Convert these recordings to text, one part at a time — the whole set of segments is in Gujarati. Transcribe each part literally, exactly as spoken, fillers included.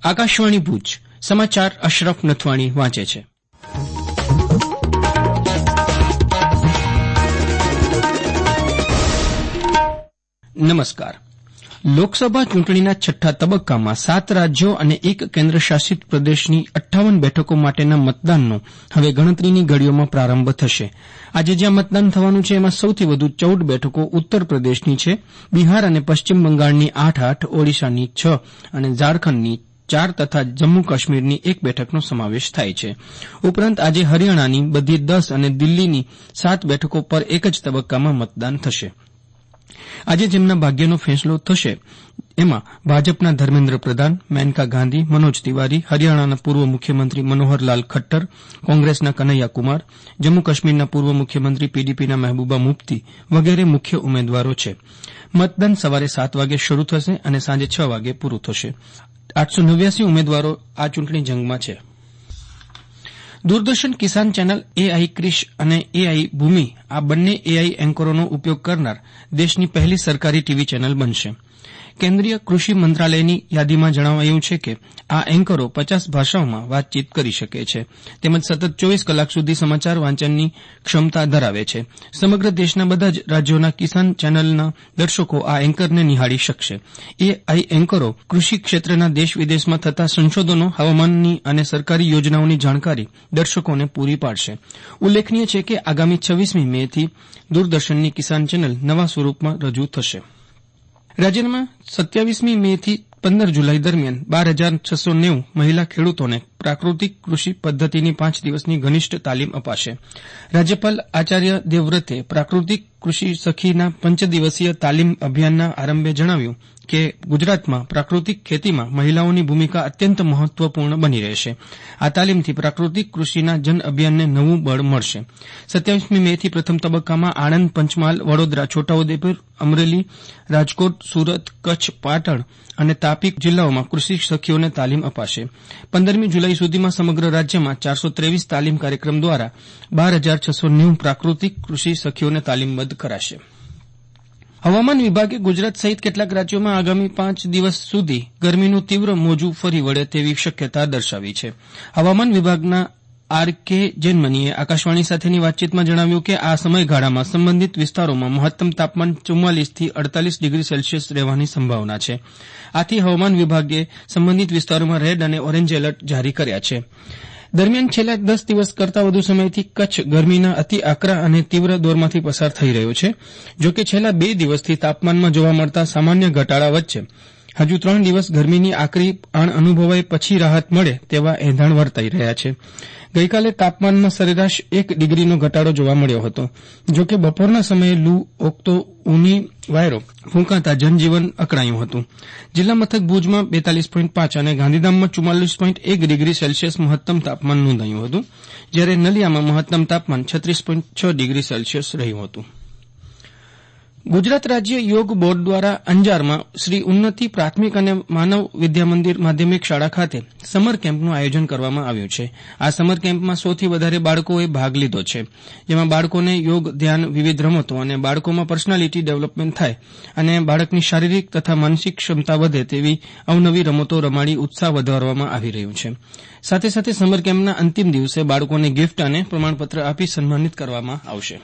આકાશવાણી ભુજ સમાચાર અશરફ નથવાણી વાંચે છે. નમસ્કાર. લોકસભા ચૂંટણીના છઠ્ઠા તબક્કામાં સાત રાજ્યો અને એક કેન્દ્રશાસિત પ્રદેશની અઠ્ઠાવન બેઠકો માટેના મતદાનનો હવે ગણતરીની ઘડીઓમાં પ્રારંભ થશે. આજે જ્યાં મતદાન થવાનું છે એમાં સૌથી વધુ ચૌદ બેઠકો ઉત્તર પ્રદેશની છે. બિહાર અને પશ્ચિમ બંગાળની આઠ આઠ, ઓડિશાની છ અને ઝારખંડની ચાર તથા જમ્મુ કાશ્મીરની એક બેઠકનો સમાવેશ થાય છે. ઉપરાંત આજે હરિયાણાની બધી દસ અને દિલ્હીની સાત બેઠકો પર એક જ તબક્કામાં મતદાન થશે. આજે જેમના ભાગ્યનો ફેંસલો થશે એમાં ભાજપના ધર્મેન્દ્ર પ્રધાન, મેનકા ગાંધી, મનોજ તિવારી, હરિયાણાના પૂર્વ મુખ્યમંત્રી મનોહરલાલ ખટ્ટર, કોંગ્રેસના કનૈયા કુમાર, જમ્મુ કાશ્મીરના પૂર્વ મુખ્યમંત્રી પીડીપીના મહેબૂબા મુફ્તી વગેરે મુખ્ય ઉમેદવારો છે. મતદાન સવારે સાત વાગે શરૂ થશે અને સાંજે છ વાગે પૂરું થશે. આઠસો નેવ્યાસી ઉમેદવારો આ ચૂંટણી જંગમાં છે. દૂરદર્શન કિસાન ચેનલ એઆઈ ક્રિશ અને એઆઈ ભૂમિ આ બંને એઆઈ એન્કરોનો ઉપયોગ કરનાર દેશની પહેલી સરકારી ટીવી ચેનલ બનશે. કેન્દ્રીય કૃષિ મંત્રાલયની યાદીમાં જણાવાયું છે કે આ એન્કરો પચાસ ભાષાઓમાં વાતચીત કરી શકે છે તેમજ સતત ચોવીસ કલાક સુધી સમાચાર વાંચનની ક્ષમતા ધરાવે છે. સમગ્ર દેશના બધા જ રાજ્યોના કિસાન ચેનલના દર્શકો આ એન્કરને નિહાળી શકશે. એઆઈ એન્કરો કૃષિ ક્ષેત્રના દેશ વિદેશમાં થતા સંશોધનો, હવામાનની અને સરકારી યોજનાઓની જાણકારી દર્શકોને પૂરી પાડશે. ઉલ્લેખનીય છે કે આગામી છવ્વીસમી મે થી દૂરદર્શનની કિસાન ચેનલ નવા સ્વરૂપમાં રજૂ થશે. રાજ્યમાં સત્યાવીસમી મે થી પંદર જુલાઈ દરમિયાન બાર હજાર છસો નેવું મહિલા ખેડૂતોને પ્રાકૃતિક કૃષિ પદ્ધતિની પાંચ દિવસની ઘનિષ્ઠ તાલીમ અપાશે. રાજ્યપાલ આચાર્ય દેવવ્રતે પ્રાકૃતિક કૃષિ સખીના પંચદિવસીય તાલીમ અભિયાનના આરંભે જણાવ્યું કે ગુજરાતમાં પ્રાકૃતિક ખેતીમાં મહિલાઓની ભૂમિકા અત્યંત મહત્વપૂર્ણ બની રહેશે. આ તાલીમથી પ્રાકૃતિક કૃષિના જન અભિયાનને નવું બળ મળશે. સત્યાવીસમી મે થી પ્રથમ તબક્કામાં આણંદ, પંચમહાલ, વડોદરા, છોટાઉદેપુર, અમરેલી, રાજકોટ, સુરત, કચ્છ, પાટણ અને તાપી જિલ્લાઓમાં કૃષિ સખીઓને તાલીમ અપાશે. પંદરમી જુલાઈ સુધીમાં સમગ્ર રાજ્યમાં ચારસો ત્રેવીસ તાલીમ કાર્યક્રમ દ્વારા બાર હજાર છસો નેવું પ્રાકૃતિક કૃષિ સખીઓને તાલીમબદ્ધ કરાશે. હવામાન વિભાગે ગુજરાત સહિત કેટલાક રાજ્યોમાં આગામી પાંચ દિવસ સુધી ગરમીનું તીવ્ર મોજું ફરી વળે તેવી શક્યતા દર્શાવી છે. હવામાન વિભાગના આર કે જેનમનીએ આકાશવાણી સાથેની વાતચીતમાં જણાવ્યું કે આ સમયગાળામાં સંબંધિત વિસ્તારોમાં મહત્તમ તાપમાન ચુમ્માલીસ થી અડતાલીસ ડિગ્રી સેલ્સિયસ રહેવાની સંભાવના છે. આથી હવામાન વિભાગે સંબંધિત વિસ્તારોમાં રેડ અને ઓરેન્જ એલર્ટ જારી કર્યા છે. દરમિયાન છેલ્લા દસ દિવસ કરતાં વધુ સમયથી કચ્છ ગરમીના અતિ આકરા અને તીવ્ર દોરમાંથી પસાર થઈ રહ્યો છે. જોકે છેલ્લા બે દિવસથી તાપમાનમાં જોવા મળતા સામાન્ય ઘટાડા વચ્ચે હજુ ત્રણ દિવસ ગરમીની આકરી આણ અનુભવાય પછી રાહત મળે તેવા એંધાણ વર્તાઈ રહ્યા છે. ગઈકાલે તાપમાનમાં સરેરાશ એક ડિગ્રીનો ઘટાડો જોવા મળ્યો હતો. જોકે બપોરના સમયે લૂ ઓકતો ઊની વાયરો ફૂંકાતા જનજીવન અકળાયું હતું. જિલ્લા મથક ભુજમાં બેતાલીસ પોઈન્ટ પાંચ અને ગાંધીધામમાં ચુમ્માલીસ પોઈન્ટ એક ડિગ્રી સેલ્સિયસ મહત્તમ તાપમાન નોંધાયું હતું, જ્યારે નલિયામાં મહત્તમ તાપમાન છત્રીસ પોઈન્ટ છ ડિગ્રી સેલ્સિયસ રહ્યું હતું. ગુજરાત રાજ્ય યોગ બોર્ડ દ્વારા અંજારમાં શ્રી ઉન્નતિ પ્રાથમિક અને માનવ વિદ્યામંદિર માધ્યમિક શાળા ખાતે સમર કેમ્પનું આયોજન કરવામાં આવ્યું છે. આ સમર કેમ્પમાં સૌથી વધારે બાળકોએ ભાગ લીધો છે, જેમાં બાળકોને યોગ, ધ્યાન, વિવિધ રમતો અને બાળકોમાં પર્સનાલિટી ડેવલપમેન્ટ થાય અને બાળકની શારીરિક તથા માનસિક ક્ષમતા વધે તેવી અવનવી રમતો રમાડી ઉત્સાહ વધારવામાં આવી રહ્યું છે. સાથે સાથે સમર કેમ્પના અંતિમ દિવસે બાળકોને ગિફ્ટ અને પ્રમાણપત્ર આપી સન્માનિત કરવામાં આવશે.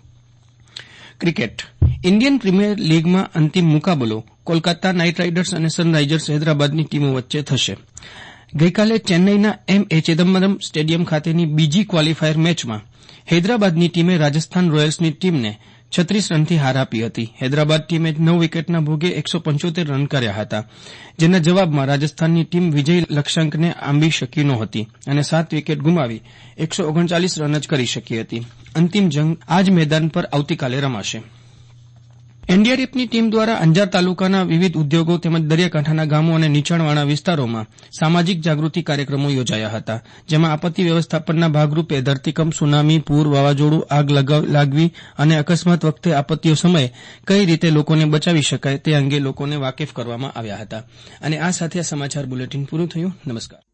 ક્રિકેટ. ઇન્ડિયન પ્રીમિયર લીગમાં અંતિમ મુકાબલો કોલકાતા નાઇટ રાઇડર્સ અને સનરાઇઝર્સ હૈદરાબાદની ટીમો વચ્ચે થશે. ગઈકાલે ચેન્નઈના એમ એ ચિદમ્બરમ સ્ટેડિયમ ખાતેની બીજી ક્વોલિફાયર મેચમાં હૈદરાબાદની ટીમે રાજસ્થાન રોયલ્સની ટીમને છત્રીસ રનથી હાર આપી હતી. હૈદરાબાદ ટીમે નવ વિકેટના ભોગે એકસો પંચોતેર રન કર્યા હતા, જેના જવાબમાં રાજસ્થાનની ટીમ વિજય લક્ષ્યાંકને આંબી શકી નહોતી અને સાત વિકેટ ગુમાવી એકસો ઓગણચાલીસ રન જ કરી શકી હતી. અંતિમ જંગ આ જ મેદાન પર આવતીકાલે રમાશે. એનડીઆરએફની ટીમ દ્વારા અંજાર તાલુકાના વિવિધ ઉદ્યોગો તેમજ દરિયાકાંઠાના ગામો અને નીચાણવાળા વિસ્તારોમાં સામાજિક જાગૃતિ કાર્યક્રમો યોજાયા હતા, જેમાં આપત્તિ વ્યવસ્થાપનના ભાગરૂપે ધરતીકંપ, સુનામી, પૂર, વાવાઝોડું, આગ લાગવી અને અકસ્માત વખતે આપત્તિઓ સમયે કઈ રીતે લોકોને બચાવી શકાય તે અંગે લોકોને વાકેફ કરવામાં આવ્યા હતા. અને આ સાથે સમાચાર બુલેટિન પૂરું થયું. નમસ્કાર.